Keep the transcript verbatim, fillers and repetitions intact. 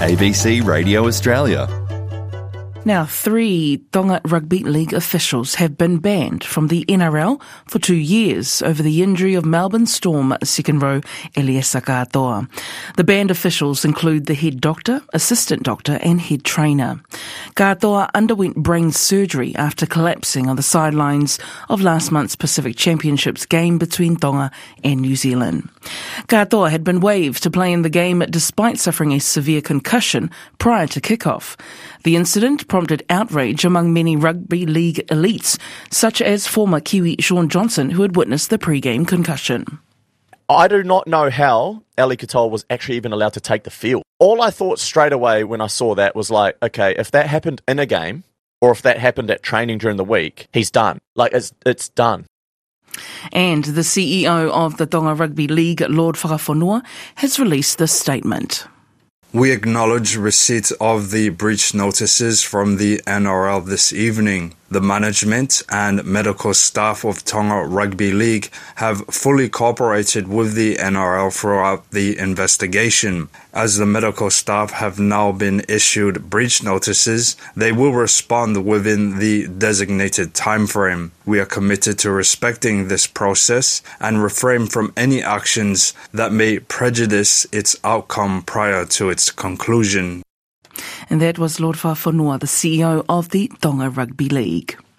A B C Radio Australia. Now, three Tonga Rugby League officials have been banned from the N R L for two years over the injury of Melbourne Storm second row Eliesa Katoa. The banned officials include the head doctor, assistant doctor and head trainer. Katoa underwent brain surgery after collapsing on the sidelines of last month's Pacific Championships game between Tonga and New Zealand. Katoa had been waived to play in the game despite suffering a severe concussion prior to kickoff. The incident prompted outrage among many rugby league elites, such as former Kiwi Shaun Johnson, who had witnessed the pre-game concussion. I do not know how Eli Katoa was actually even allowed to take the field. All I thought straight away when I saw that was like, okay, if that happened in a game, or if that happened at training during the week, he's done. Like, it's it's done. And the C E O of the Tonga Rugby League, Lord Whakawhanua, has released this statement. We acknowledge receipt of the breach notices from the N R L this evening. The management and medical staff of Tonga Rugby League have fully cooperated with the N R L throughout the investigation. As the medical staff have now been issued breach notices, they will respond within the designated timeframe. We are committed to respecting this process and refrain from any actions that may prejudice its outcome prior to its conclusion. And that was Lord Whakawhanua, the C E O of the Tonga Rugby League.